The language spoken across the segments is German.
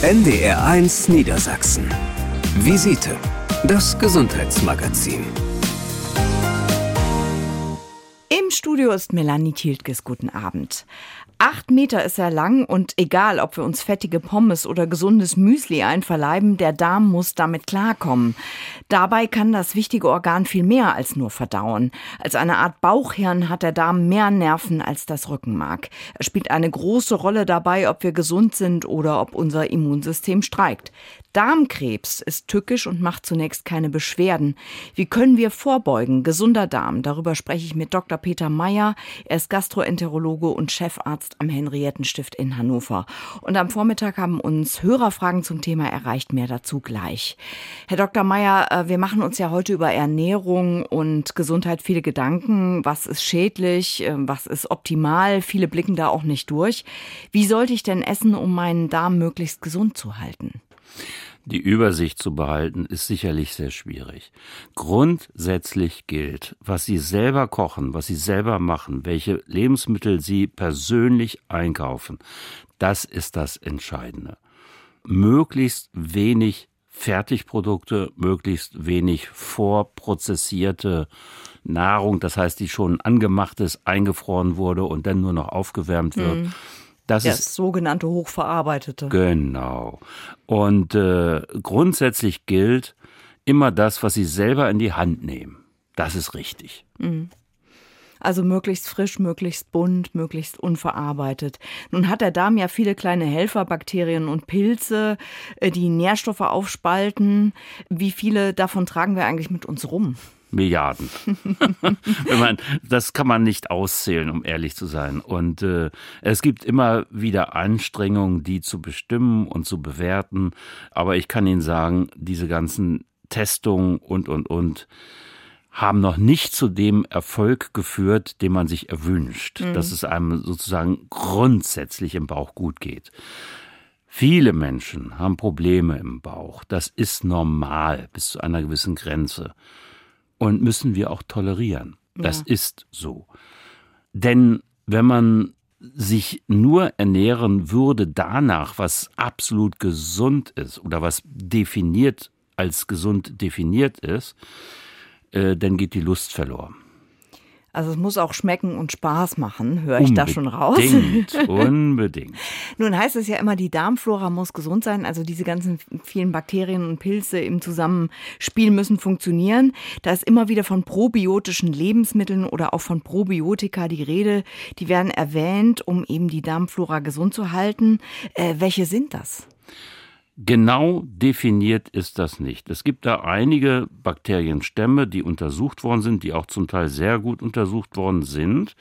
NDR1 Niedersachsen. Visite, das Gesundheitsmagazin. Im Studio ist Melanie Tiltges. Guten Abend. 8 Meter ist er lang und egal, ob wir uns fettige Pommes oder gesundes Müsli einverleiben, der Darm muss damit klarkommen. Dabei kann das wichtige Organ viel mehr als nur verdauen. Als eine Art Bauchhirn hat der Darm mehr Nerven als das Rückenmark. Er spielt eine große Rolle dabei, ob wir gesund sind oder ob unser Immunsystem streikt. Darmkrebs ist tückisch und macht zunächst keine Beschwerden. Wie können wir vorbeugen? Gesunder Darm. Darüber spreche ich mit Dr. Peter Meyer. Er ist Gastroenterologe und Chefarzt am Henriettenstift in Hannover. Und am Vormittag haben uns Hörerfragen zum Thema erreicht. Mehr dazu gleich. Herr Dr. Meyer, wir machen uns ja heute über Ernährung und Gesundheit viele Gedanken. Was ist schädlich? Was ist optimal? Viele blicken da auch nicht durch. Wie sollte ich denn essen, um meinen Darm möglichst gesund zu halten? Die Übersicht zu behalten, ist sicherlich sehr schwierig. Grundsätzlich gilt, was Sie selber kochen, was Sie selber machen, welche Lebensmittel Sie persönlich einkaufen, das ist das Entscheidende. Möglichst wenig Fertigprodukte, möglichst wenig vorprozessierte Nahrung, das heißt, die schon angemacht ist, eingefroren wurde und dann nur noch aufgewärmt wird. Das ist sogenannte Hochverarbeitete. Genau. Und grundsätzlich gilt immer das, was Sie selber in die Hand nehmen. Das ist richtig. Also möglichst frisch, möglichst bunt, möglichst unverarbeitet. Nun hat der Darm ja viele kleine Helfer, Bakterien und Pilze, die Nährstoffe aufspalten. Wie viele davon tragen wir eigentlich mit uns rum? Milliarden. Das kann man nicht auszählen, um ehrlich zu sein. Und es gibt immer wieder Anstrengungen, die zu bestimmen und zu bewerten. Aber ich kann Ihnen sagen, diese ganzen Testungen und haben noch nicht zu dem Erfolg geführt, den man sich erwünscht, dass es einem sozusagen grundsätzlich im Bauch gut geht. Viele Menschen haben Probleme im Bauch. Das ist normal bis zu einer gewissen Grenze. Und müssen wir auch tolerieren. Das ist so. Denn wenn man sich nur ernähren würde danach, was absolut gesund ist oder was definiert als gesund definiert ist, dann geht die Lust verloren. Also es muss auch schmecken und Spaß machen, höre ich da schon raus. Unbedingt. Nun heißt es ja immer, die Darmflora muss gesund sein, also diese ganzen vielen Bakterien und Pilze im Zusammenspiel müssen funktionieren. Da ist immer wieder von probiotischen Lebensmitteln oder auch von Probiotika die Rede. Die werden erwähnt, um eben die Darmflora gesund zu halten. Welche sind das? Genau definiert ist das nicht. Es gibt da einige Bakterienstämme, die untersucht worden sind, die auch zum Teil sehr gut untersucht worden sind,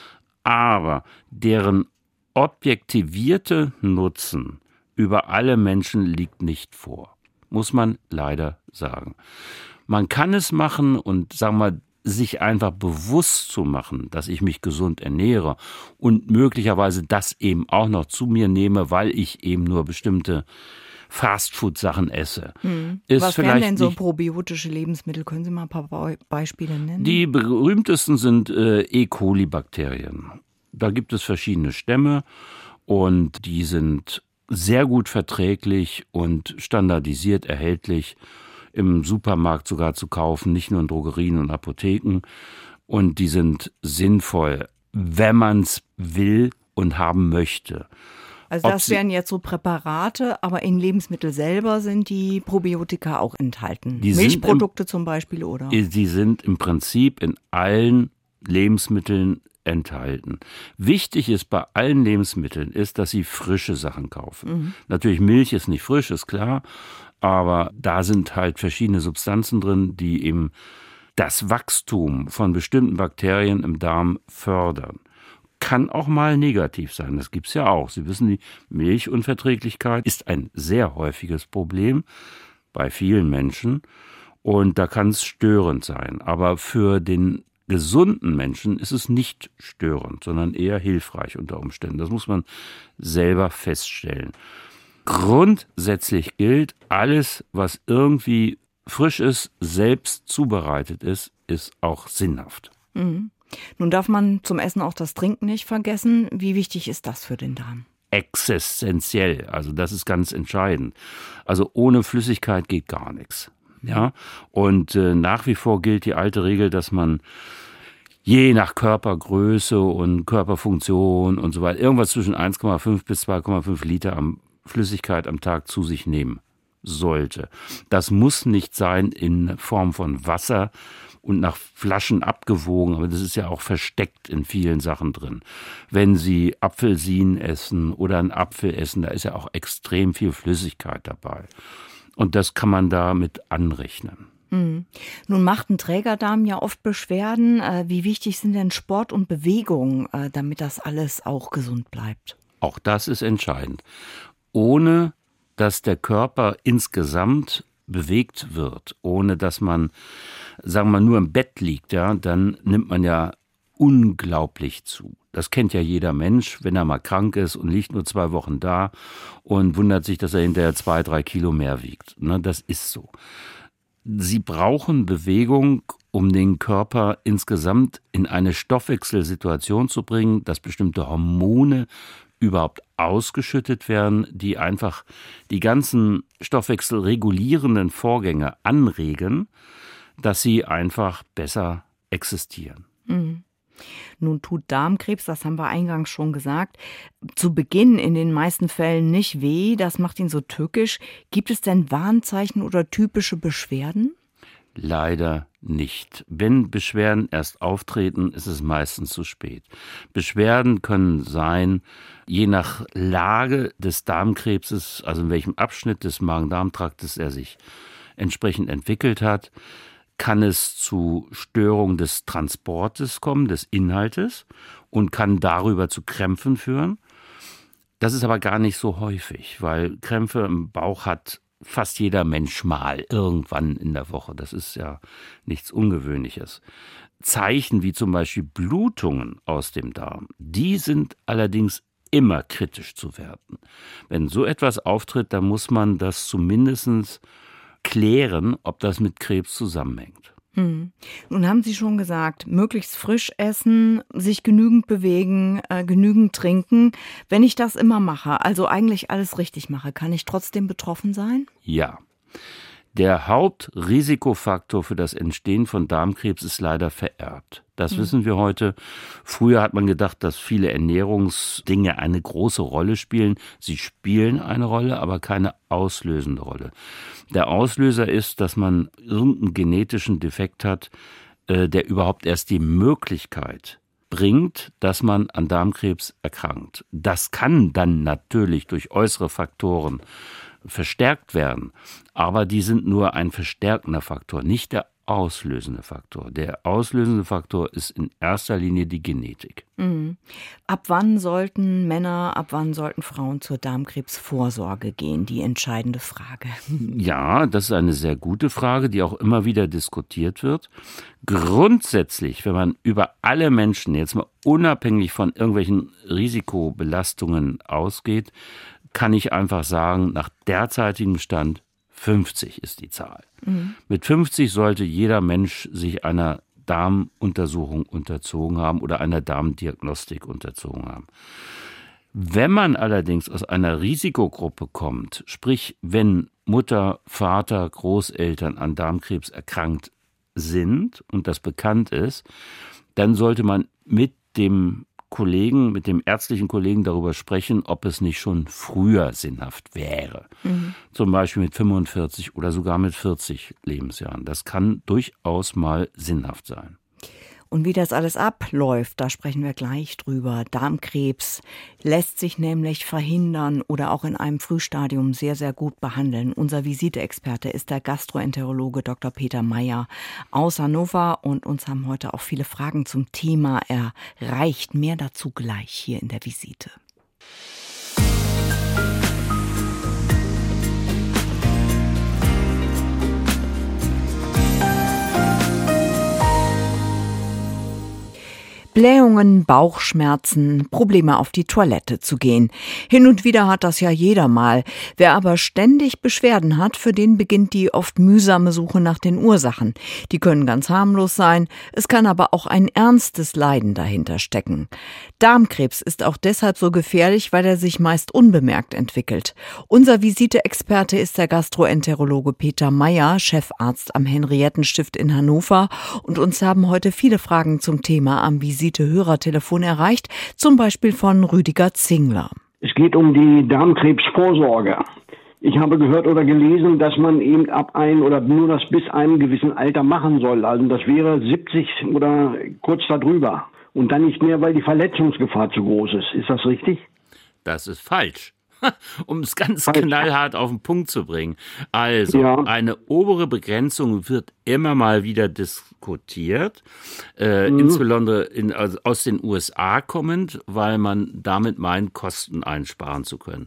aber deren objektivierte Nutzen über alle Menschen liegt nicht vor, muss man leider sagen. Man kann es machen und, sagen wir mal, sich einfach bewusst zu machen, dass ich mich gesund ernähre und möglicherweise das eben auch noch zu mir nehme, weil ich eben nur bestimmte Fastfood-Sachen esse. Was wären denn so probiotische Lebensmittel? Können Sie mal ein paar Beispiele nennen? Die berühmtesten sind E. coli-Bakterien. Da gibt es verschiedene Stämme und die sind sehr gut verträglich und standardisiert erhältlich, im Supermarkt sogar zu kaufen, nicht nur in Drogerien und Apotheken. Und die sind sinnvoll, wenn man es will und haben möchte. Also das wären jetzt so Präparate, aber in Lebensmitteln selber sind die Probiotika auch enthalten. Milchprodukte zum Beispiel, oder? Die sind im Prinzip in allen Lebensmitteln enthalten. Wichtig ist bei allen Lebensmitteln ist, dass Sie frische Sachen kaufen. Natürlich Milch ist nicht frisch, ist klar, aber da sind halt verschiedene Substanzen drin, die eben das Wachstum von bestimmten Bakterien im Darm fördern. Kann auch mal negativ sein, das gibt's ja auch. Sie wissen, die Milchunverträglichkeit ist ein sehr häufiges Problem bei vielen Menschen und da kann es störend sein. Aber für den gesunden Menschen ist es nicht störend, sondern eher hilfreich unter Umständen. Das muss man selber feststellen. Grundsätzlich gilt, alles, was irgendwie frisch ist, selbst zubereitet ist auch sinnhaft. Nun darf man zum Essen auch das Trinken nicht vergessen. Wie wichtig ist das für den Darm? existenziell. Also das ist ganz entscheidend. Also ohne Flüssigkeit geht gar nichts. Ja? Und nach wie vor gilt die alte Regel, dass man je nach Körpergröße und Körperfunktion und so weiter irgendwas zwischen 1,5 bis 2,5 Liter Flüssigkeit am Tag zu sich nehmen sollte. Das muss nicht sein in Form von Wasser und nach Flaschen abgewogen, aber das ist ja auch versteckt in vielen Sachen drin. Wenn Sie Apfelsinen essen oder einen Apfel essen, da ist ja auch extrem viel Flüssigkeit dabei. Und das kann man damit anrechnen. Nun macht ein Trägerdarm ja oft Beschwerden. Wie wichtig sind denn Sport und Bewegung, damit das alles auch gesund bleibt? Auch das ist entscheidend. Ohne dass der Körper insgesamt bewegt wird, ohne dass man, sagen wir mal, nur im Bett liegt, ja, dann nimmt man ja unglaublich zu. Das kennt ja jeder Mensch, wenn er mal krank ist und liegt nur 2 Wochen da und wundert sich, dass er hinterher 2-3 Kilo mehr wiegt. Ne, das ist so. Sie brauchen Bewegung, um den Körper insgesamt in eine Stoffwechselsituation zu bringen, dass bestimmte Hormone überhaupt ausgeschüttet werden, die einfach die ganzen stoffwechselregulierenden Vorgänge anregen, dass sie einfach besser existieren. Nun tut Darmkrebs, das haben wir eingangs schon gesagt, zu Beginn in den meisten Fällen nicht weh. Das macht ihn so tückisch. Gibt es denn Warnzeichen oder typische Beschwerden? Leider nicht. Wenn Beschwerden erst auftreten, ist es meistens zu spät. Beschwerden können sein, je nach Lage des Darmkrebses, also in welchem Abschnitt des Magen-Darm-Traktes er sich entsprechend entwickelt hat, kann es zu Störung des Transportes kommen, des Inhaltes, und kann darüber zu Krämpfen führen. Das ist aber gar nicht so häufig, weil Krämpfe im Bauch hat fast jeder Mensch mal irgendwann in der Woche. Das ist ja nichts Ungewöhnliches. Zeichen wie zum Beispiel Blutungen aus dem Darm, die sind allerdings immer kritisch zu werten. Wenn so etwas auftritt, dann muss man das zumindest klären, ob das mit Krebs zusammenhängt. Nun haben Sie schon gesagt, möglichst frisch essen, sich genügend bewegen, genügend trinken. Wenn ich das immer mache, also eigentlich alles richtig mache, kann ich trotzdem betroffen sein? Ja. Der Hauptrisikofaktor für das Entstehen von Darmkrebs ist leider vererbt. Das wissen wir heute. Früher hat man gedacht, dass viele Ernährungsdinge eine große Rolle spielen. Sie spielen eine Rolle, aber keine auslösende Rolle. Der Auslöser ist, dass man irgendeinen genetischen Defekt hat, der überhaupt erst die Möglichkeit bringt, dass man an Darmkrebs erkrankt. Das kann dann natürlich durch äußere Faktoren verstärkt werden, aber die sind nur ein verstärkender Faktor, nicht der auslösende Faktor. Der auslösende Faktor ist in erster Linie die Genetik. Ab wann sollten Männer, ab wann sollten Frauen zur Darmkrebsvorsorge gehen? Die entscheidende Frage. Ja, das ist eine sehr gute Frage, die auch immer wieder diskutiert wird. Grundsätzlich, wenn man über alle Menschen, jetzt mal unabhängig von irgendwelchen Risikobelastungen ausgeht, kann ich einfach sagen, nach derzeitigem Stand 50 ist die Zahl. Mit 50 sollte jeder Mensch sich einer Darmuntersuchung unterzogen haben oder einer Darmdiagnostik unterzogen haben. Wenn man allerdings aus einer Risikogruppe kommt, sprich wenn Mutter, Vater, Großeltern an Darmkrebs erkrankt sind und das bekannt ist, dann sollte man mit dem ärztlichen Kollegen darüber sprechen, ob es nicht schon früher sinnhaft wäre. Zum Beispiel mit 45 oder sogar mit 40 Lebensjahren. Das kann durchaus mal sinnhaft sein. Und wie das alles abläuft, da sprechen wir gleich drüber. Darmkrebs lässt sich nämlich verhindern oder auch in einem Frühstadium sehr, sehr gut behandeln. Unser Visiteexperte ist der Gastroenterologe Dr. Peter Meyer aus Hannover und uns haben heute auch viele Fragen zum Thema erreicht. Mehr dazu gleich hier in der Visite. Blähungen, Bauchschmerzen, Probleme auf die Toilette zu gehen. Hin und wieder hat das ja jeder mal. Wer aber ständig Beschwerden hat, für den beginnt die oft mühsame Suche nach den Ursachen. Die können ganz harmlos sein, es kann aber auch ein ernstes Leiden dahinter stecken. Darmkrebs ist auch deshalb so gefährlich, weil er sich meist unbemerkt entwickelt. Unser Visite-Experte ist der Gastroenterologe Peter Meyer, Chefarzt am Henriettenstift in Hannover. Und uns haben heute viele Fragen zum Thema am Visite-Hörertelefon erreicht, zum Beispiel von Rüdiger Zingler. Es geht um die Darmkrebsvorsorge. Ich habe gehört oder gelesen, dass man eben ab ein oder nur das bis einem gewissen Alter machen soll. Also das wäre 70 oder kurz darüber. Und dann nicht mehr, weil die Verletzungsgefahr zu groß ist. Ist das richtig? Das ist falsch. Um es ganz knallhart auf den Punkt zu bringen. Also, eine obere Begrenzung wird immer mal wieder diskutiert, insbesondere aus den USA kommend, weil man damit meint, Kosten einsparen zu können.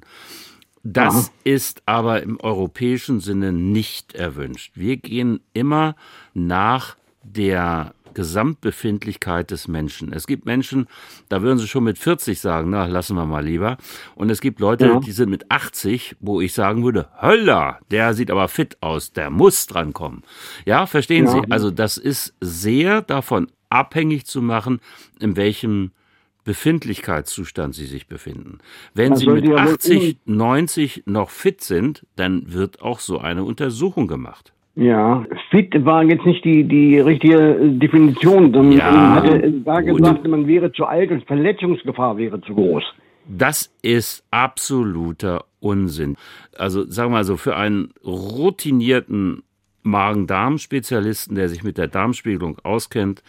Das ist aber im europäischen Sinne nicht erwünscht. Wir gehen immer nach der Gesamtbefindlichkeit des Menschen. Es gibt Menschen, da würden sie schon mit 40 sagen, na, lassen wir mal lieber. Und es gibt Leute, die sind mit 80, wo ich sagen würde, Hölla, der sieht aber fit aus, der muss dran kommen. Ja, verstehen Sie? Also das ist sehr davon abhängig zu machen, in welchem Befindlichkeitszustand Sie sich befinden. Wenn Sie mit 80, 90 noch fit sind, dann wird auch so eine Untersuchung gemacht. Ja, fit war jetzt nicht die richtige Definition. Man hatte da gesagt, man wäre zu alt und Verletzungsgefahr wäre zu groß. Das ist absoluter Unsinn. Also sagen wir mal so, für einen routinierten Magen-Darm-Spezialisten, der sich mit der Darmspiegelung auskennt,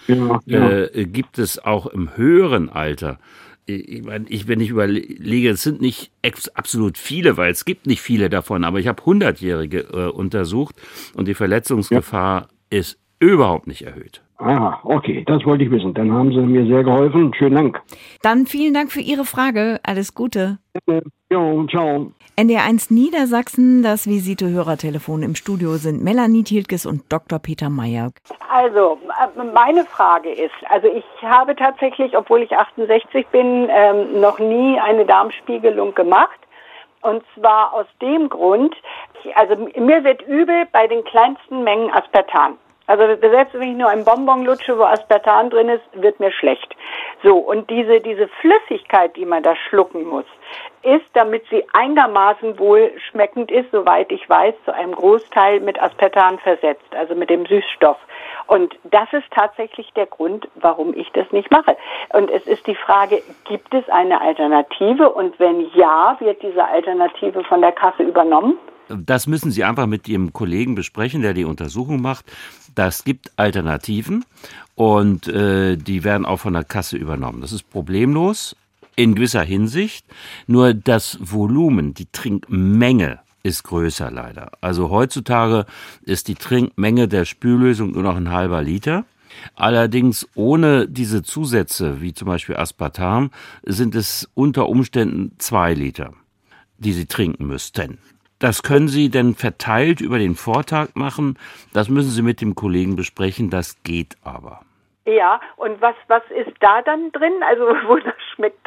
gibt es auch im höheren Alter, wenn ich überlege, es sind nicht absolut viele, weil es gibt nicht viele davon, aber ich habe 100-Jährige untersucht und die Verletzungsgefahr ist überhaupt nicht erhöht. Aha, okay, das wollte ich wissen. Dann haben Sie mir sehr geholfen. Schönen Dank. Dann vielen Dank für Ihre Frage. Alles Gute. Jo, ciao. NDR1 Niedersachsen, das Visite-Hörertelefon im Studio sind Melanie Thieltges und Dr. Peter Meyer. Also, meine Frage ist, also ich habe tatsächlich, obwohl ich 68 bin, noch nie eine Darmspiegelung gemacht. Und zwar aus dem Grund, also mir wird übel bei den kleinsten Mengen Aspartam. Also selbst wenn ich nur einen Bonbon lutsche, wo Aspartam drin ist, wird mir schlecht. So, und diese Flüssigkeit, die man da schlucken muss, ist, damit sie einigermaßen wohlschmeckend ist, soweit ich weiß, zu einem Großteil mit Aspartam versetzt, also mit dem Süßstoff. Und das ist tatsächlich der Grund, warum ich das nicht mache. Und es ist die Frage, gibt es eine Alternative? Und wenn ja, wird diese Alternative von der Kasse übernommen? Das müssen Sie einfach mit Ihrem Kollegen besprechen, der die Untersuchung macht. Das gibt Alternativen und die werden auch von der Kasse übernommen. Das ist problemlos in gewisser Hinsicht. Nur das Volumen, die Trinkmenge ist größer leider. Also heutzutage ist die Trinkmenge der Spüllösung nur noch ein halber Liter. Allerdings ohne diese Zusätze, wie zum Beispiel Aspartam, sind es unter Umständen 2 Liter, die Sie trinken müssten. Das können Sie denn verteilt über den Vortag machen. Das müssen Sie mit dem Kollegen besprechen. Das geht aber. Ja, und was ist da dann drin? Also, wonach schmeckt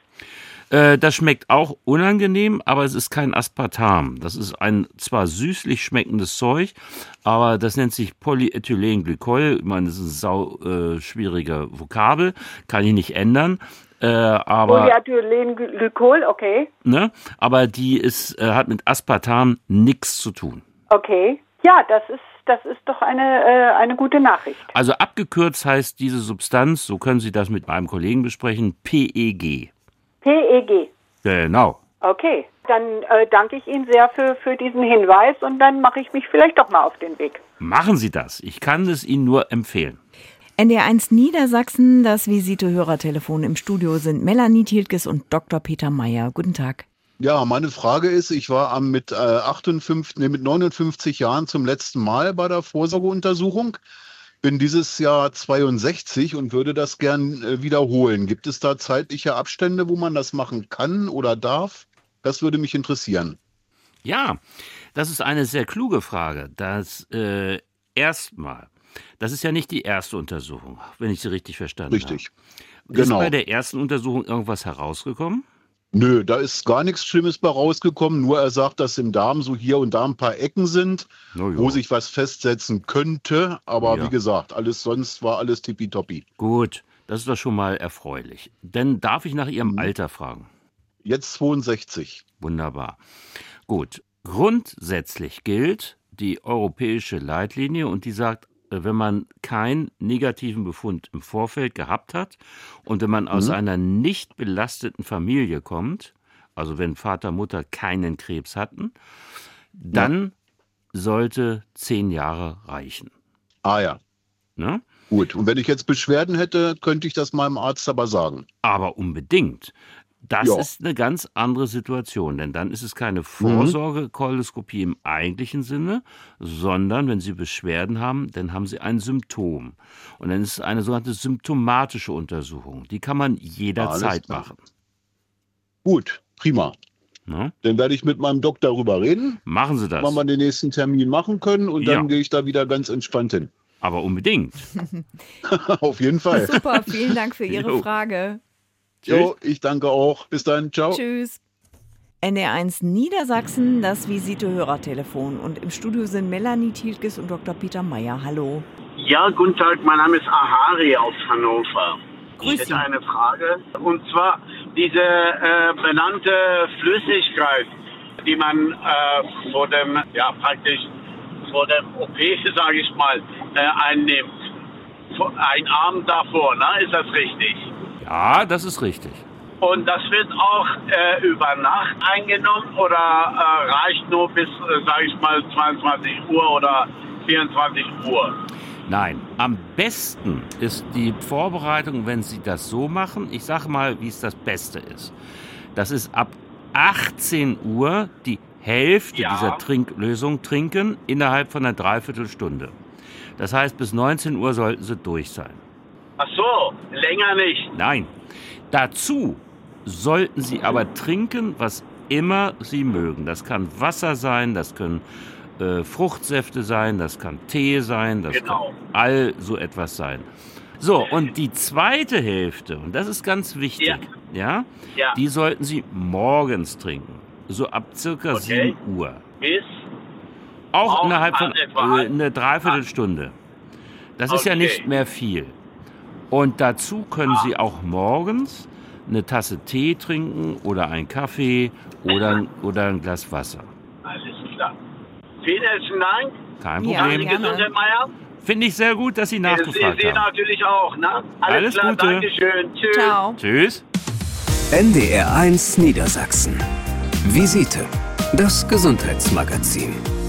das? Das schmeckt auch unangenehm, aber es ist kein Aspartam. Das ist ein zwar süßlich schmeckendes Zeug, aber das nennt sich Polyethylenglykol. Ich meine, das ist ein schwieriger Vokabel, kann ich nicht ändern. Polyethylenglykol, okay. Ne? Aber die hat mit Aspartam nichts zu tun. Okay, ja, das ist doch eine gute Nachricht. Also abgekürzt heißt diese Substanz, so können Sie das mit meinem Kollegen besprechen, PEG. PEG. Genau. Okay, dann danke ich Ihnen sehr für diesen Hinweis und dann mache ich mich vielleicht doch mal auf den Weg. Machen Sie das. Ich kann es Ihnen nur empfehlen. NDR1 Niedersachsen, das Visite-Hörertelefon im Studio sind Melanie Thieltges und Dr. Peter Meyer. Guten Tag. Ja, meine Frage ist, ich war mit 59 Jahren zum letzten Mal bei der Vorsorgeuntersuchung, bin dieses Jahr 62 und würde das gern wiederholen. Gibt es da zeitliche Abstände, wo man das machen kann oder darf? Das würde mich interessieren. Ja, das ist eine sehr kluge Frage. Das erstmal, das ist ja nicht die erste Untersuchung, wenn ich sie richtig verstanden habe. Richtig. Ist bei der ersten Untersuchung irgendwas herausgekommen? Nö, da ist gar nichts Schlimmes bei rausgekommen. Nur er sagt, dass im Darm so hier und da ein paar Ecken sind, wo sich was festsetzen könnte. Aber wie gesagt, alles sonst war alles tippitoppi. Gut, das ist doch schon mal erfreulich. Denn darf ich nach Ihrem Alter fragen? Jetzt 62. Wunderbar. Gut, grundsätzlich gilt die europäische Leitlinie und die sagt, wenn man keinen negativen Befund im Vorfeld gehabt hat und wenn man aus einer nicht belasteten Familie kommt, also wenn Vater, Mutter keinen Krebs hatten, dann sollte 10 Jahre reichen. Ah ja. Ne? Gut, und wenn ich jetzt Beschwerden hätte, könnte ich das meinem Arzt aber sagen. Aber unbedingt. Das ist eine ganz andere Situation, denn dann ist es keine Vorsorgekoloskopie im eigentlichen Sinne, sondern wenn Sie Beschwerden haben, dann haben Sie ein Symptom. Und dann ist es eine sogenannte symptomatische Untersuchung. Die kann man jederzeit machen. Gut, prima. Ne? Dann werde ich mit meinem Doktor darüber reden. Machen Sie das. Wann wir den nächsten Termin machen können und dann gehe ich da wieder ganz entspannt hin. Aber unbedingt. Auf jeden Fall. Super, vielen Dank für Ihre Frage. Jo, ich danke auch. Bis dann. Ciao. Tschüss. NDR1 Niedersachsen, das Visite-Hörertelefon. Und im Studio sind Melanie Thieltges und Dr. Peter Mayer. Hallo. Ja, guten Tag. Mein Name ist Ahari aus Hannover. Grüß Ich hätte Sie. eine Frage. Und zwar diese benannte Flüssigkeit, die man vor dem OP, sage ich mal, einnimmt. Ein Abend davor, ne? Ist das richtig? Ja, das ist richtig. Und das wird auch über Nacht eingenommen oder reicht nur bis, sage ich mal, 22 Uhr oder 24 Uhr? Nein, am besten ist die Vorbereitung, wenn Sie das so machen. Ich sage mal, wie es das Beste ist. Das ist ab 18 Uhr die Hälfte dieser Trinklösung trinken innerhalb von einer Dreiviertelstunde. Das heißt, bis 19 Uhr sollten Sie durch sein. Ach so, länger nicht. Nein, dazu sollten Sie aber trinken, was immer Sie mögen. Das kann Wasser sein, das können Fruchtsäfte sein, das kann Tee sein, das kann all so etwas sein. So, und die zweite Hälfte, und das ist ganz wichtig, die sollten Sie morgens trinken, so ab circa 7 Uhr. Bis? Auch innerhalb von einer Dreiviertelstunde. Das ist ja nicht mehr viel. Und dazu können Sie auch morgens eine Tasse Tee trinken oder einen Kaffee oder ein Glas Wasser. Alles klar. Vielen herzlichen Dank. Kein Problem. Ja, gerne. Gesundheit, Meier. Finde ich sehr gut, dass Sie nachgefragt Sie haben. natürlich auch, ne? Alles klar, Gute. Dankeschön. Tschüss. Ciao. Tschüss. NDR1 Niedersachsen. Visite. Das Gesundheitsmagazin.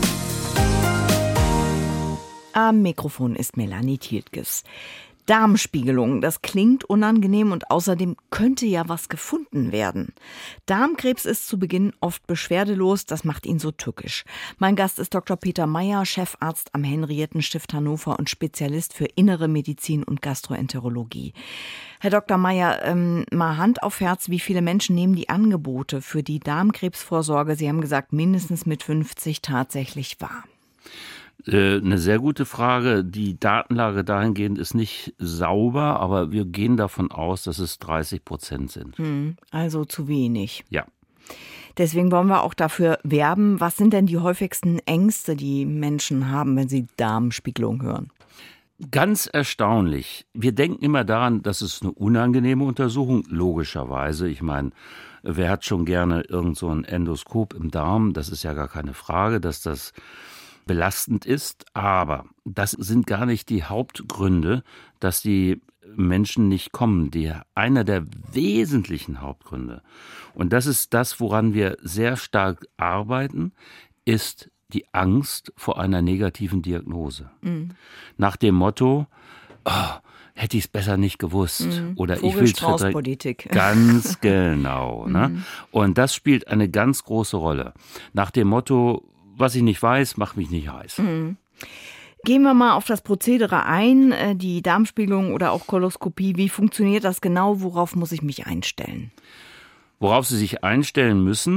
Am Mikrofon ist Melanie Thieltges. Darmspiegelung, das klingt unangenehm und außerdem könnte ja was gefunden werden. Darmkrebs ist zu Beginn oft beschwerdelos, das macht ihn so tückisch. Mein Gast ist Dr. Peter Mayer, Chefarzt am Henriettenstift Hannover und Spezialist für Innere Medizin und Gastroenterologie. Herr Dr. Mayer, mal Hand auf Herz, wie viele Menschen nehmen die Angebote für die Darmkrebsvorsorge, Sie haben gesagt, mindestens mit 50 tatsächlich wahr? Eine sehr gute Frage. Die Datenlage dahingehend ist nicht sauber, aber wir gehen davon aus, dass es 30% sind. Also zu wenig. Ja. Deswegen wollen wir auch dafür werben. Was sind denn die häufigsten Ängste, die Menschen haben, wenn sie Darmspiegelung hören? Ganz erstaunlich. Wir denken immer daran, das ist eine unangenehme Untersuchung, logischerweise. Ich meine, wer hat schon gerne irgend so ein Endoskop im Darm? Das ist ja gar keine Frage, dass das belastend ist, aber das sind gar nicht die Hauptgründe, dass die Menschen nicht kommen. Einer der wesentlichen Hauptgründe, und das ist das, woran wir sehr stark arbeiten, ist die Angst vor einer negativen Diagnose. Nach dem Motto, hätte ich es besser nicht gewusst. Oder ich will es verdrängen. Ganz genau. Ne? Und das spielt eine ganz große Rolle. Nach dem Motto, was ich nicht weiß, macht mich nicht heiß. Gehen wir mal auf das Prozedere ein, die Darmspiegelung oder auch Koloskopie. Wie funktioniert das genau? Worauf muss ich mich einstellen? Worauf Sie sich einstellen müssen,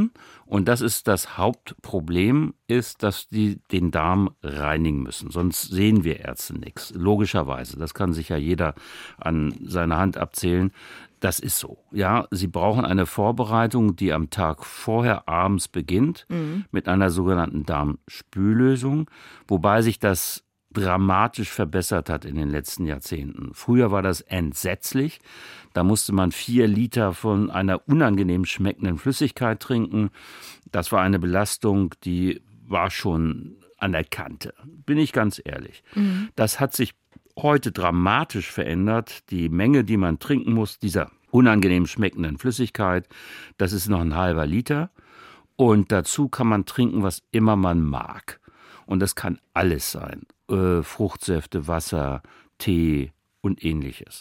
Und das ist das Hauptproblem, ist, dass die den Darm reinigen müssen. Sonst sehen wir Ärzte nichts. Logischerweise. Das kann sich ja jeder an seiner Hand abzählen. Das ist so. Ja, Sie brauchen eine Vorbereitung, die am Tag vorher abends beginnt, mit einer sogenannten Darmspüllösung, wobei sich das dramatisch verbessert hat in den letzten Jahrzehnten. Früher war das entsetzlich. Da musste man 4 Liter von einer unangenehm schmeckenden Flüssigkeit trinken. Das war eine Belastung, die war schon an der Kante, bin ich ganz ehrlich. Das hat sich heute dramatisch verändert. Die Menge, die man trinken muss, dieser unangenehm schmeckenden Flüssigkeit, das ist noch ein halber Liter. Und dazu kann man trinken, was immer man mag. Und das kann alles sein. Fruchtsäfte, Wasser, Tee und Ähnliches.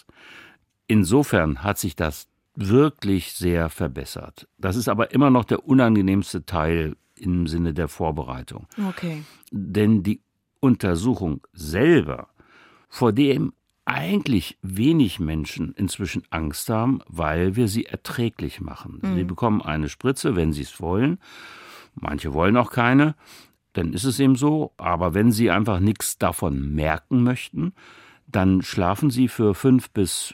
Insofern hat sich das wirklich sehr verbessert. Das ist aber immer noch der unangenehmste Teil im Sinne der Vorbereitung. Okay. Denn die Untersuchung selber, vor dem eigentlich wenig Menschen inzwischen Angst haben, weil wir sie erträglich machen. Sie bekommen eine Spritze, wenn sie es wollen. Manche wollen auch keine. Dann ist es eben so. Aber wenn Sie einfach nichts davon merken möchten, dann schlafen Sie für 5 bis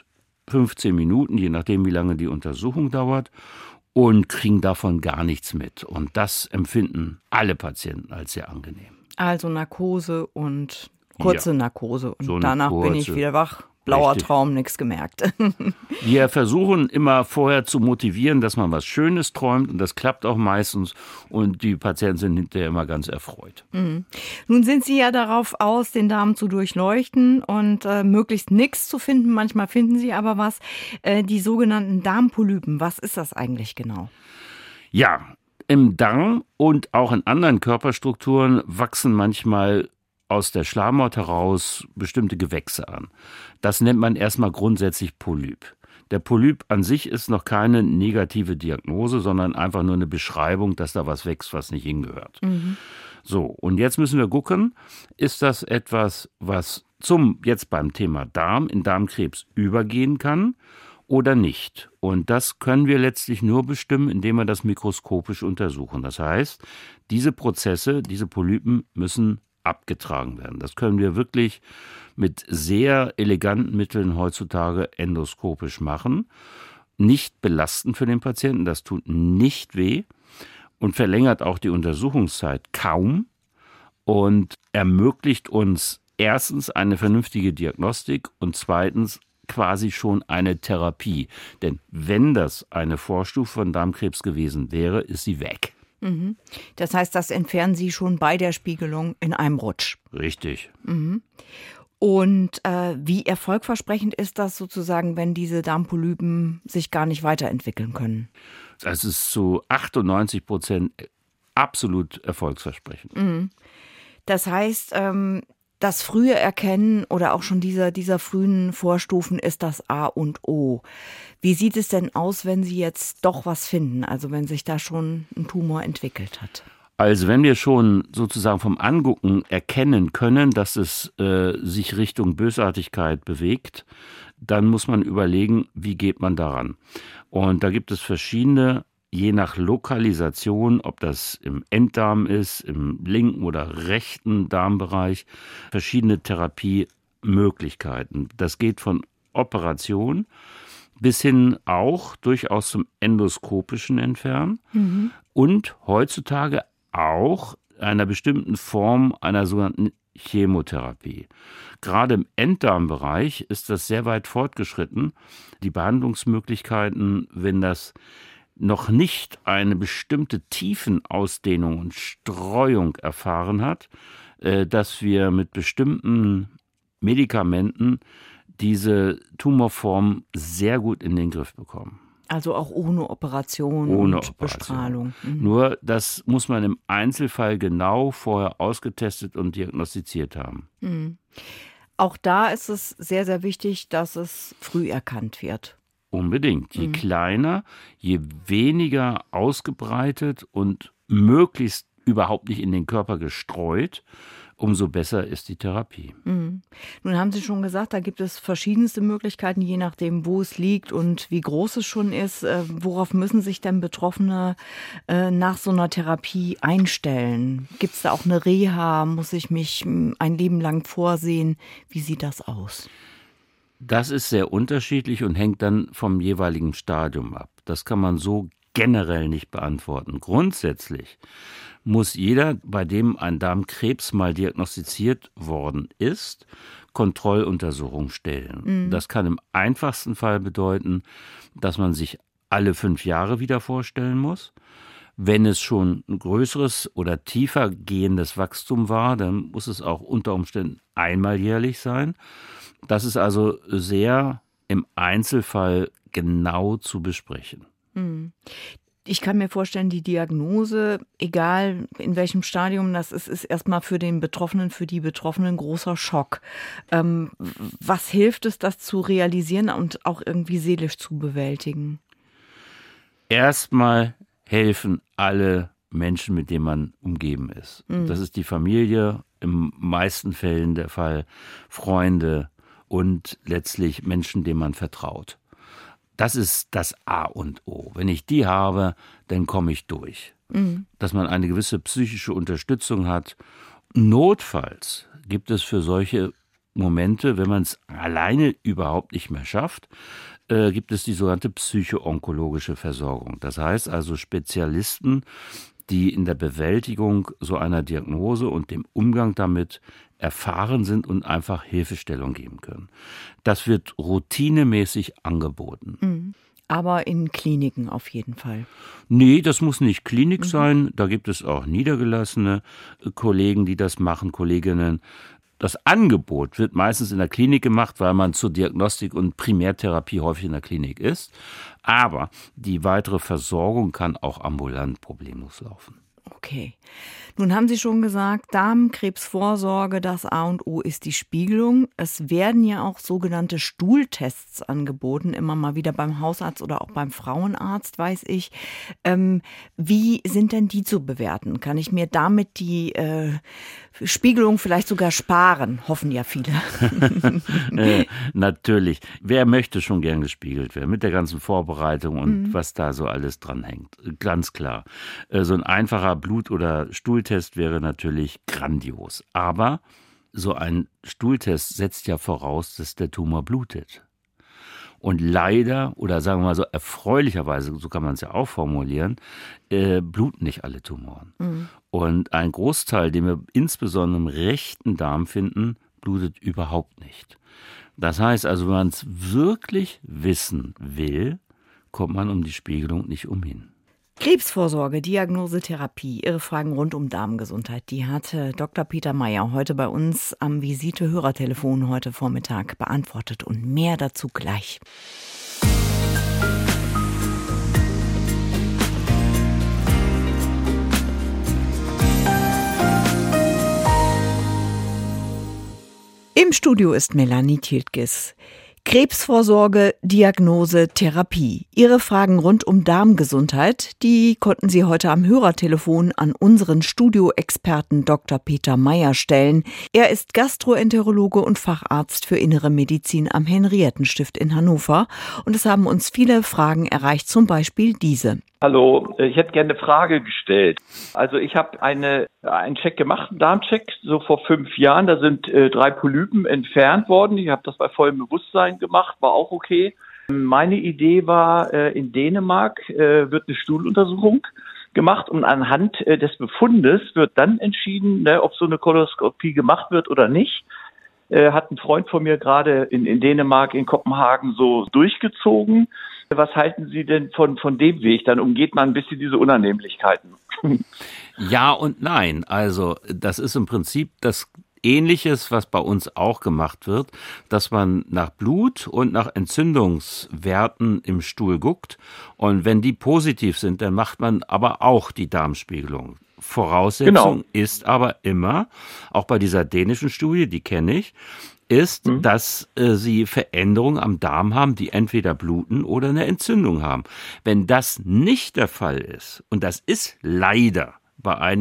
15 Minuten, je nachdem, wie lange die Untersuchung dauert, und kriegen davon gar nichts mit. Und das empfinden alle Patienten als sehr angenehm. Also Narkose und kurze Narkose. Und so danach bin ich wieder wach. Blauer Richtig. Traum, nichts gemerkt. Wir versuchen immer vorher zu motivieren, dass man was Schönes träumt, und das klappt auch meistens, und die Patienten sind hinterher immer ganz erfreut. Nun sind Sie ja darauf aus, den Darm zu durchleuchten und möglichst nichts zu finden. Manchmal finden Sie aber was. Die sogenannten Darmpolypen, was ist das eigentlich genau? Ja, im Darm und auch in anderen Körperstrukturen wachsen manchmal aus der Schleimhaut heraus bestimmte Gewächse an. Das nennt man erstmal grundsätzlich Polyp. Der Polyp an sich ist noch keine negative Diagnose, sondern einfach nur eine Beschreibung, dass da was wächst, was nicht hingehört. So, und jetzt müssen wir gucken, ist das etwas, was jetzt beim Thema Darm in Darmkrebs übergehen kann oder nicht? Und das können wir letztlich nur bestimmen, indem wir das mikroskopisch untersuchen. Das heißt, diese Prozesse, diese Polypen müssen abgetragen werden. Das können wir wirklich mit sehr eleganten Mitteln heutzutage endoskopisch machen. Nicht belastend für den Patienten, das tut nicht weh und verlängert auch die Untersuchungszeit kaum und ermöglicht uns erstens eine vernünftige Diagnostik und zweitens quasi schon eine Therapie. Denn wenn das eine Vorstufe von Darmkrebs gewesen wäre, ist sie weg. Das heißt, das entfernen Sie schon bei der Spiegelung in einem Rutsch. Richtig. Und wie erfolgversprechend ist das sozusagen, wenn diese Darmpolypen sich gar nicht weiterentwickeln können? Das ist zu 98% absolut erfolgsversprechend. Das heißt, das frühe Erkennen oder auch schon dieser frühen Vorstufen ist das A und O. Wie sieht es denn aus, wenn Sie jetzt doch was finden, also wenn sich da schon ein Tumor entwickelt hat? Also wenn wir schon sozusagen vom Angucken erkennen können, dass es sich Richtung Bösartigkeit bewegt, dann muss man überlegen, wie geht man daran. Und da gibt es verschiedene, je nach Lokalisation, ob das im Enddarm ist, im linken oder rechten Darmbereich, verschiedene Therapiemöglichkeiten. Das geht von Operation bis hin auch durchaus zum endoskopischen Entfernen und heutzutage auch einer bestimmten Form einer sogenannten Chemotherapie. Gerade im Enddarmbereich ist das sehr weit fortgeschritten. Die Behandlungsmöglichkeiten, wenn das noch nicht eine bestimmte Tiefenausdehnung und Streuung erfahren hat, dass wir mit bestimmten Medikamenten diese Tumorform sehr gut in den Griff bekommen. Also auch ohne Operation und Bestrahlung. Nur das muss man im Einzelfall genau vorher ausgetestet und diagnostiziert haben. Auch da ist es sehr, sehr wichtig, dass es früh erkannt wird. Unbedingt. Je kleiner, je weniger ausgebreitet und möglichst überhaupt nicht in den Körper gestreut, umso besser ist die Therapie. Mhm. Nun haben Sie schon gesagt, da gibt es verschiedenste Möglichkeiten, je nachdem, wo es liegt und wie groß es schon ist. Worauf müssen sich denn Betroffene nach so einer Therapie einstellen? Gibt es da auch eine Reha? Muss ich mich ein Leben lang vorsehen? Wie sieht das aus? Das ist sehr unterschiedlich und hängt dann vom jeweiligen Stadium ab. Das kann man so generell nicht beantworten. Grundsätzlich muss jeder, bei dem ein Darmkrebs mal diagnostiziert worden ist, Kontrolluntersuchungen stellen. Das kann im einfachsten Fall bedeuten, dass man sich alle 5 Jahre wieder vorstellen muss. Wenn es schon ein größeres oder tiefer gehendes Wachstum war, dann muss es auch unter Umständen einmal jährlich sein. Das ist also sehr im Einzelfall genau zu besprechen. Ich kann mir vorstellen, die Diagnose, egal in welchem Stadium das ist erstmal für den Betroffenen, für die Betroffenen ein großer Schock. Was hilft es, das zu realisieren und auch irgendwie seelisch zu bewältigen? Erstmal helfen alle Menschen, mit denen man umgeben ist. Das ist die Familie, im meisten Fällen der Fall, Freunde und letztlich Menschen, denen man vertraut. Das ist das A und O. Wenn ich die habe, dann komme ich durch. Dass man eine gewisse psychische Unterstützung hat. Notfalls gibt es für solche Momente, wenn man es alleine überhaupt nicht mehr schafft, gibt es die sogenannte psycho-onkologische Versorgung. Das heißt also Spezialisten, die in der Bewältigung so einer Diagnose und dem Umgang damit erfahren sind und einfach Hilfestellung geben können. Das wird routinemäßig angeboten. Aber in Kliniken auf jeden Fall. Nee, das muss nicht Klinik sein. Da gibt es auch niedergelassene Kollegen, die das machen, Kolleginnen. Das Angebot wird meistens in der Klinik gemacht, weil man zur Diagnostik und Primärtherapie häufig in der Klinik ist. Aber die weitere Versorgung kann auch ambulant problemlos laufen. Okay. Nun haben Sie schon gesagt, Darmkrebsvorsorge, das A und O ist die Spiegelung. Es werden ja auch sogenannte Stuhltests angeboten, immer mal wieder beim Hausarzt oder auch beim Frauenarzt, weiß ich. Wie sind denn die zu bewerten? Kann ich mir damit die Spiegelung vielleicht sogar sparen? Hoffen ja viele. Natürlich. Wer möchte schon gern gespiegelt werden? Mit der ganzen Vorbereitung und was da so alles dranhängt. Ganz klar. So ein einfacher Blut- oder Stuhltest wäre natürlich grandios. Aber so ein Stuhltest setzt ja voraus, dass der Tumor blutet. Und leider, oder sagen wir mal so erfreulicherweise, so kann man es ja auch formulieren, bluten nicht alle Tumoren. Und ein Großteil, den wir insbesondere im rechten Darm finden, blutet überhaupt nicht. Das heißt also, wenn man es wirklich wissen will, kommt man um die Spiegelung nicht umhin. Krebsvorsorge, Diagnose, Therapie, Ihre Fragen rund um Darmgesundheit, die hatte Dr. Peter Mayer heute bei uns am Visite-Hörertelefon heute Vormittag beantwortet und mehr dazu gleich. Im Studio ist Melanie Tiltges. Krebsvorsorge, Diagnose, Therapie. Ihre Fragen rund um Darmgesundheit, die konnten Sie heute am Hörertelefon an unseren Studioexperten Dr. Peter Mayer stellen. Er ist Gastroenterologe und Facharzt für Innere Medizin am Henriettenstift in Hannover. Und es haben uns viele Fragen erreicht, zum Beispiel diese. Hallo, ich hätte gerne eine Frage gestellt. Also ich habe einen Check gemacht, einen Darmcheck, so vor 5 Jahren. Da sind 3 Polypen entfernt worden. Ich habe das bei vollem Bewusstsein gemacht, war auch okay. Meine Idee war, in Dänemark wird eine Stuhluntersuchung gemacht und anhand des Befundes wird dann entschieden, ob so eine Koloskopie gemacht wird oder nicht. Hat ein Freund von mir gerade in Dänemark, in Kopenhagen so durchgezogen. Was halten Sie denn von dem Weg? Dann umgeht man ein bisschen diese Unannehmlichkeiten. Ja und nein. Also das ist im Prinzip das Ähnliches, was bei uns auch gemacht wird, dass man nach Blut und nach Entzündungswerten im Stuhl guckt. Und wenn die positiv sind, dann macht man aber auch die Darmspiegelung. Voraussetzung ist aber immer, auch bei dieser dänischen Studie, die kenne ich, ist, dass sie Veränderungen am Darm haben, die entweder bluten oder eine Entzündung haben. Wenn das nicht der Fall ist, und das ist leider bei einigen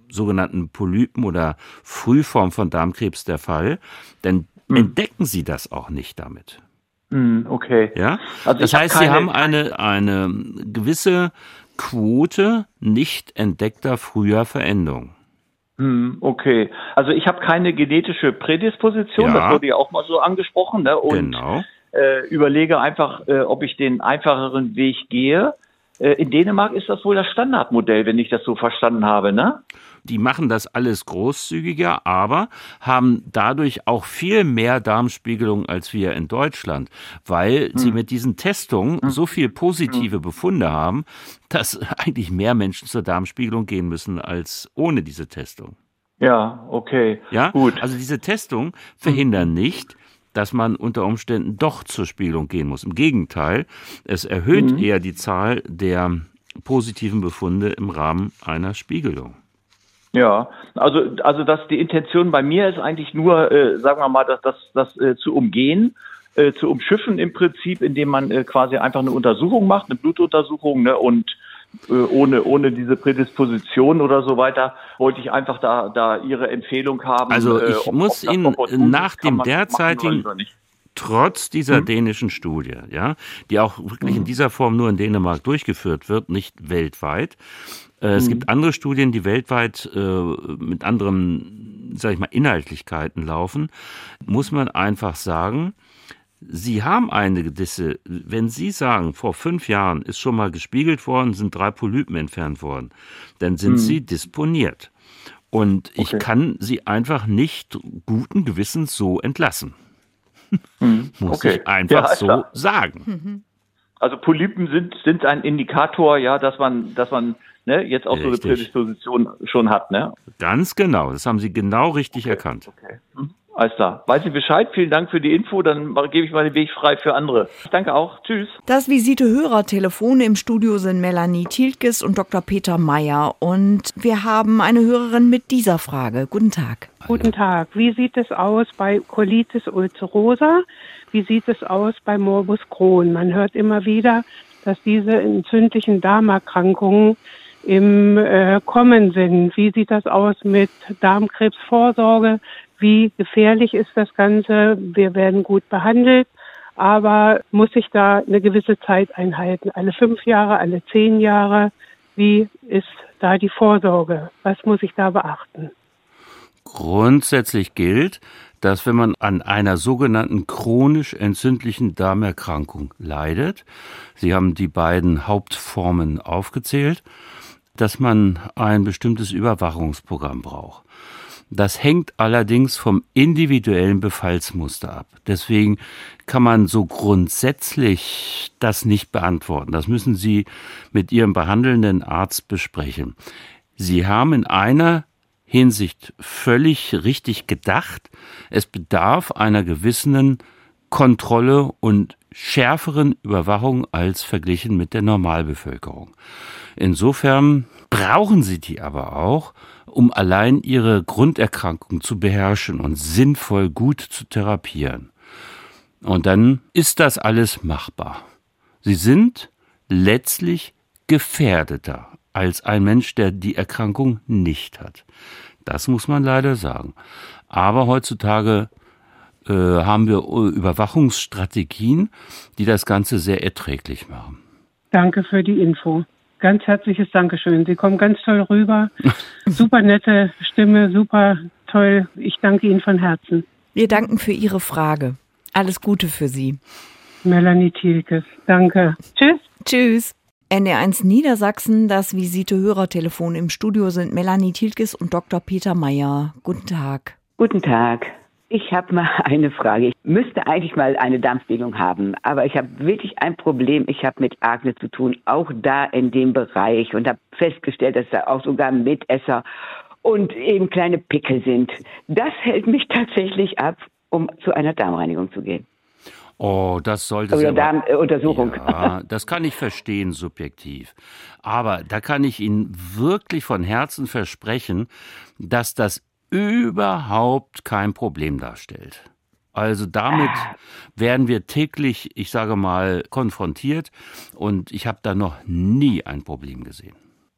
sogenannten Polypen oder Frühform von Darmkrebs der Fall, dann entdecken Sie das auch nicht damit. Okay. Ja? Also das heißt, Sie haben eine gewisse Quote nicht entdeckter früher Veränderungen. Okay. Also ich habe keine genetische Prädisposition, das wurde ja auch mal so angesprochen, ne? Und genau. Überlege einfach, ob ich den einfacheren Weg gehe. In Dänemark ist das wohl das Standardmodell, wenn ich das so verstanden habe, ne? Die machen das alles großzügiger, aber haben dadurch auch viel mehr Darmspiegelung als wir in Deutschland, weil sie mit diesen Testungen so viel positive Befunde haben, dass eigentlich mehr Menschen zur Darmspiegelung gehen müssen als ohne diese Testung. Ja, okay. Ja, gut. Also diese Testungen verhindern nicht, dass man unter Umständen doch zur Spiegelung gehen muss. Im Gegenteil, es erhöht eher die Zahl der positiven Befunde im Rahmen einer Spiegelung. Ja, also dass die Intention bei mir ist eigentlich nur, sagen wir mal, das zu umgehen, zu umschiffen im Prinzip, indem man quasi einfach eine Untersuchung macht, eine Blutuntersuchung, ne, und ohne diese Prädisposition oder so weiter, wollte ich einfach da Ihre Empfehlung haben. Also ich muss Ihnen nach dem derzeitigen, trotz dieser dänischen Studie, ja, die auch wirklich in dieser Form nur in Dänemark durchgeführt wird, nicht weltweit. Es gibt andere Studien, die weltweit mit anderen, sag ich mal, Inhaltlichkeiten laufen. Muss man einfach sagen, Sie haben eine gewisse, wenn Sie sagen, vor 5 Jahren ist schon mal gespiegelt worden, sind 3 Polypen entfernt worden, dann sind Sie disponiert. Und ich kann Sie einfach nicht guten Gewissens so entlassen. Muss ich einfach so sagen. Also Polypen sind ein Indikator, ja, dass man ne, jetzt auch so eine Prädisposition schon hat, ne? Ganz genau, das haben Sie genau richtig erkannt. Okay. Alles klar. Weiß ich Bescheid. Vielen Dank für die Info. Dann gebe ich mal den Weg frei für andere. Danke auch. Tschüss. Das Visite-Hörertelefon im Studio sind Melanie Tieltges und Dr. Peter Meyer. Und wir haben eine Hörerin mit dieser Frage. Guten Tag. Guten Tag. Wie sieht es aus bei Colitis ulcerosa? Wie sieht es aus bei Morbus Crohn? Man hört immer wieder, dass diese entzündlichen Darmerkrankungen im Kommen sind. Wie sieht das aus mit Darmkrebsvorsorge? Wie gefährlich ist das Ganze? Wir werden gut behandelt, aber muss ich da eine gewisse Zeit einhalten? Alle 5 Jahre, alle 10 Jahre? Wie ist da die Vorsorge? Was muss ich da beachten? Grundsätzlich gilt, dass wenn man an einer sogenannten chronisch entzündlichen Darmerkrankung leidet, Sie haben die beiden Hauptformen aufgezählt, dass man ein bestimmtes Überwachungsprogramm braucht. Das hängt allerdings vom individuellen Befallsmuster ab. Deswegen kann man so grundsätzlich das nicht beantworten. Das müssen Sie mit Ihrem behandelnden Arzt besprechen. Sie haben in einer Hinsicht völlig richtig gedacht. Es bedarf einer gewissen Kontrolle und schärferen Überwachung als verglichen mit der Normalbevölkerung. Insofern brauchen Sie die aber auch, um allein ihre Grunderkrankung zu beherrschen und sinnvoll gut zu therapieren. Und dann ist das alles machbar. Sie sind letztlich gefährdeter als ein Mensch, der die Erkrankung nicht hat. Das muss man leider sagen. Aber heutzutage haben wir Überwachungsstrategien, die das Ganze sehr erträglich machen. Danke für die Info. Ganz herzliches Dankeschön. Sie kommen ganz toll rüber. Super nette Stimme, super toll. Ich danke Ihnen von Herzen. Wir danken für Ihre Frage. Alles Gute für Sie. Melanie Tieltges. Danke. Tschüss. Tschüss. NDR1 Niedersachsen, das Visite-Hörertelefon im Studio sind Melanie Tieltges und Dr. Peter Meyer. Guten Tag. Guten Tag. Ich habe mal eine Frage. Ich müsste eigentlich mal eine Darmspiegelung haben, aber ich habe wirklich ein Problem. Ich habe mit Akne zu tun, auch da in dem Bereich, und habe festgestellt, dass da auch sogar Mitesser und eben kleine Pickel sind. Das hält mich tatsächlich ab, um zu einer Darmreinigung zu gehen. Oh, das sollte oder Darmuntersuchung. Ja, das kann ich verstehen, subjektiv. Aber da kann ich Ihnen wirklich von Herzen versprechen, dass das überhaupt kein Problem darstellt. Also damit werden wir täglich, ich sage mal, konfrontiert, und ich habe da noch nie ein Problem gesehen.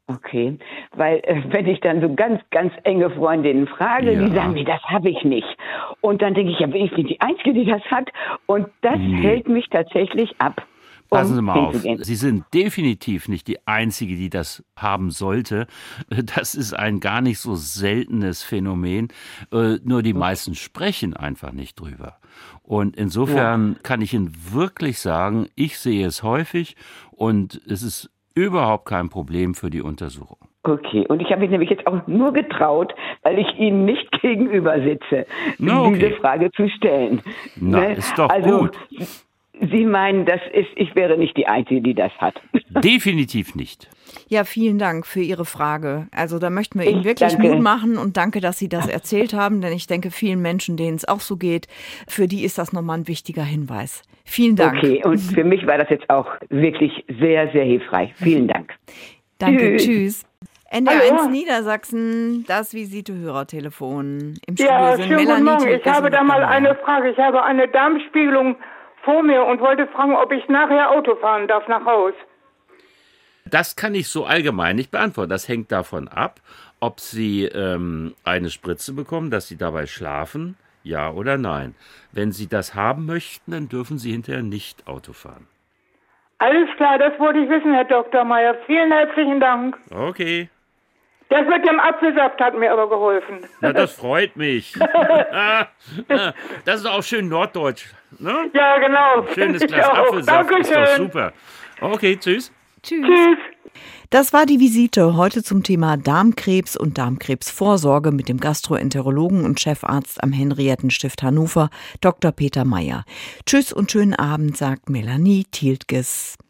Okay, weil wenn ich dann so ganz, ganz enge Freundinnen frage, die sagen mir, das habe ich nicht. Und dann denke ich, ja, bin ich nicht die Einzige, die das hat? Und das hält mich tatsächlich ab. Passen Sie mal auf, Sie sind definitiv nicht die Einzige, die das haben sollte. Das ist ein gar nicht so seltenes Phänomen. Nur die meisten sprechen einfach nicht drüber. Und insofern kann ich Ihnen wirklich sagen, ich sehe es häufig und es ist überhaupt kein Problem für die Untersuchung. Okay, und ich habe mich nämlich jetzt auch nur getraut, weil ich Ihnen nicht gegenüber sitze, diese Frage zu stellen. Na, ist doch gut. Sie meinen, ich wäre nicht die Einzige, die das hat? Definitiv nicht. Ja, vielen Dank für Ihre Frage. Also da möchten wir Ihnen wirklich Mut machen und danke, dass Sie das erzählt haben, denn ich denke, vielen Menschen, denen es auch so geht, für die ist das nochmal ein wichtiger Hinweis. Vielen Dank. Okay, und für mich war das jetzt auch wirklich sehr, sehr hilfreich. Vielen Dank. Danke, tschüss. NDR1 Niedersachsen, das Visite-Hörertelefon. Im Studio sind schönen guten Morgen. Ich habe da mal eine eine Frage. Ich habe eine Darmspiegelung vor mir und wollte fragen, ob ich nachher Auto fahren darf nach Haus. Das kann ich so allgemein nicht beantworten. Das hängt davon ab, ob Sie eine Spritze bekommen, dass Sie dabei schlafen, ja oder nein. Wenn Sie das haben möchten, dann dürfen Sie hinterher nicht Auto fahren. Alles klar, das wollte ich wissen, Herr Dr. Meier. Vielen herzlichen Dank. Okay. Das mit dem Apfelsaft hat mir aber geholfen. Na, das freut mich. Das ist auch schön norddeutsch, ne? Ja, genau. Schönes Glas Apfelsaft, ist doch super. Okay, tschüss. Tschüss. Das war die Visite heute zum Thema Darmkrebs und Darmkrebsvorsorge mit dem Gastroenterologen und Chefarzt am Henriettenstift Hannover, Dr. Peter Meier. Tschüss und schönen Abend, sagt Melanie Tieltges.